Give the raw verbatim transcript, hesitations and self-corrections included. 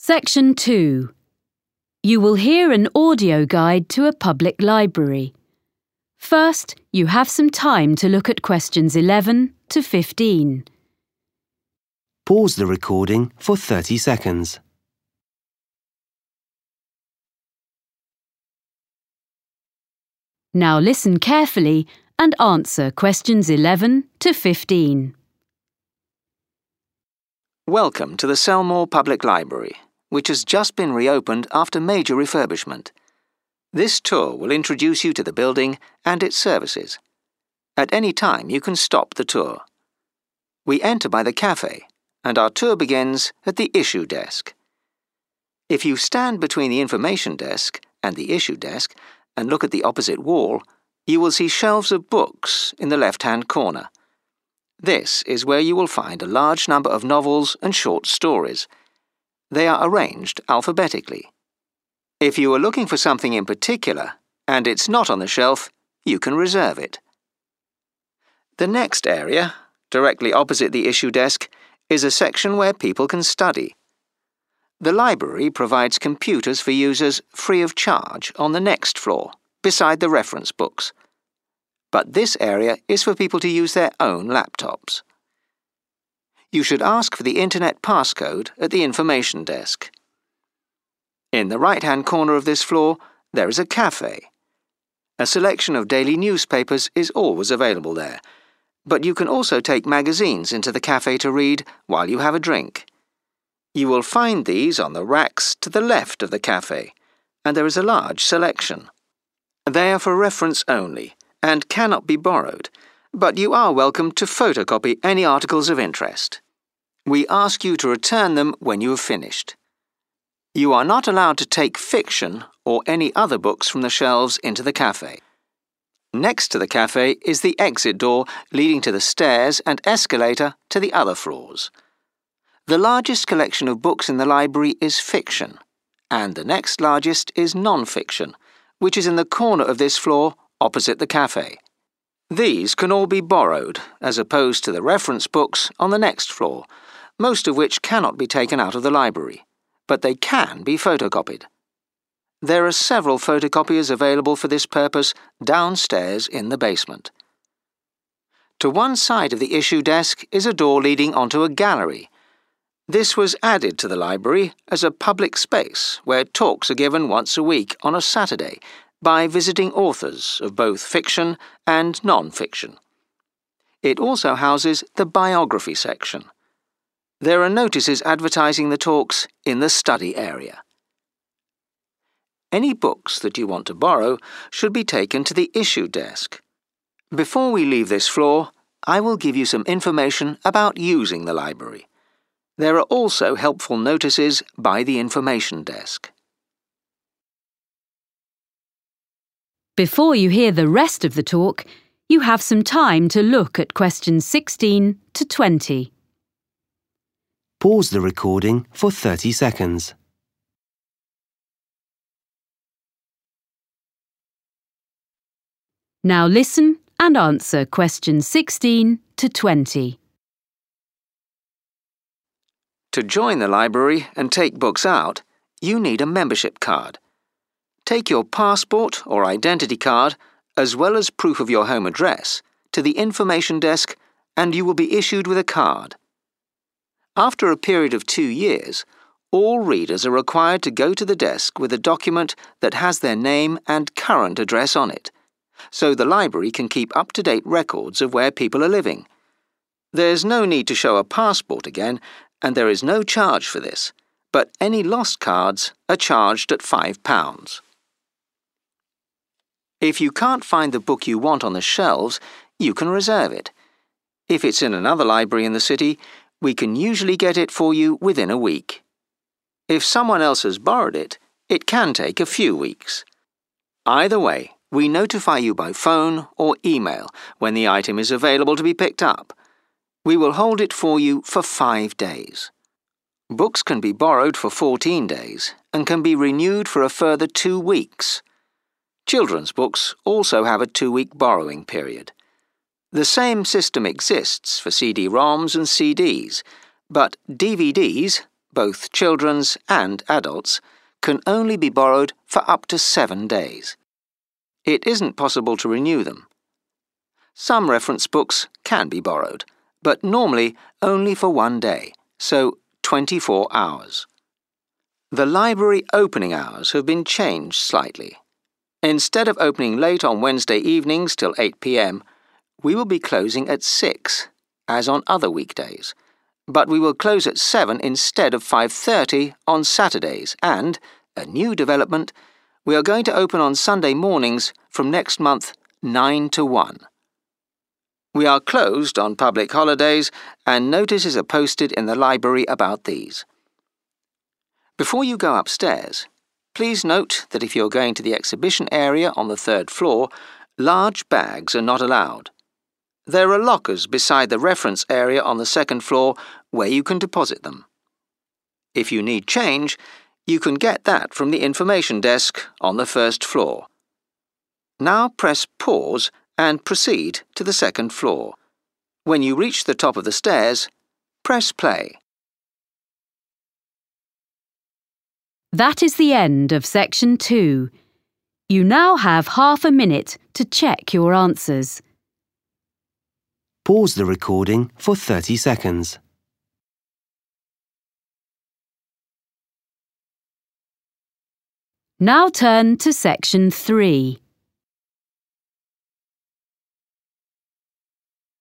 Section two. You will hear an audio guide to a public library. First, you have some time to look at questions eleven to fifteen. Pause the recording for thirty seconds. Now listen carefully and answer questions eleven to fifteen. Welcome to the Selmore Public Library, which has just been reopened after major refurbishment. This tour will introduce you to the building and its services. At any time, you can stop the tour. We enter by the cafe, and our tour begins at the issue desk. If you stand between the information desk and the issue desk and look at the opposite wall, you will see shelves of books in the left-hand corner. This is where you will find a large number of novels and short stories. They are arranged alphabetically. If you are looking for something in particular, and it's not on the shelf, you can reserve it. The next area, directly opposite the issue desk, is a section where people can study. The library provides computers for users free of charge on the next floor, beside the reference books. But this area is for people to use their own laptops. You should ask for the Internet passcode at the information desk. In the right-hand corner of this floor, there is a cafe. A selection of daily newspapers is always available there, but you can also take magazines into the cafe to read while you have a drink. You will find these on the racks to the left of the cafe, and there is a large selection. They are for reference only and cannot be borrowed, but you are welcome to photocopy any articles of interest. We ask you to return them when you have finished. You are not allowed to take fiction or any other books from the shelves into the cafe. Next to the cafe is the exit door leading to the stairs and escalator to the other floors. The largest collection of books in the library is fiction, and the next largest is non-fiction, which is in the corner of this floor opposite the cafe. These can all be borrowed, as opposed to the reference books on the next floor, most of which cannot be taken out of the library, but they can be photocopied. There are several photocopiers available for this purpose downstairs in the basement. To one side of the issue desk is a door leading onto a gallery. This was added to the library as a public space where talks are given once a week on a Saturday by visiting authors of both fiction and non-fiction. It also houses the biography section. There are notices advertising the talks in the study area. Any books that you want to borrow should be taken to the issue desk. Before we leave this floor, I will give you some information about using the library. There are also helpful notices by the information desk. Before you hear the rest of the talk, you have some time to look at questions sixteen to twenty. Pause the recording for thirty seconds. Now listen and answer questions sixteen to twenty. To join the library and take books out, you need a membership card. Take your passport or identity card, as well as proof of your home address, to the information desk and you will be issued with a card. After a period of two years, all readers are required to go to the desk with a document that has their name and current address on it, so the library can keep up-to-date records of where people are living. There's no need to show a passport again, and there is no charge for this, but any lost cards are charged at five pounds. If you can't find the book you want on the shelves, you can reserve it. If it's in another library in the city, we can usually get it for you within a week. If someone else has borrowed it, it can take a few weeks. Either way, we notify you by phone or email when the item is available to be picked up. We will hold it for you for five days. Books can be borrowed for fourteen days and can be renewed for a further two weeks. Children's books also have a two-week borrowing period. The same system exists for C D ROMs and C Ds, but D V Ds, both children's and adults, can only be borrowed for up to seven days. It isn't possible to renew them. Some reference books can be borrowed, but normally only for one day, so twenty-four hours. The library opening hours have been changed slightly. Instead of opening late on Wednesday evenings till eight p m, we will be closing at six, as on other weekdays. But we will close at seven instead of five thirty on Saturdays and, a new development, we are going to open on Sunday mornings from next month nine to one. We are closed on public holidays and notices are posted in the library about these. Before you go upstairs, please note that if you're going to the exhibition area on the third floor, large bags are not allowed. There are lockers beside the reference area on the second floor where you can deposit them. If you need change, you can get that from the information desk on the first floor. Now press pause and proceed to the second floor. When you reach the top of the stairs, press play. That is the end of section two. You now have half a minute to check your answers. Pause the recording for thirty seconds. Now turn to section three.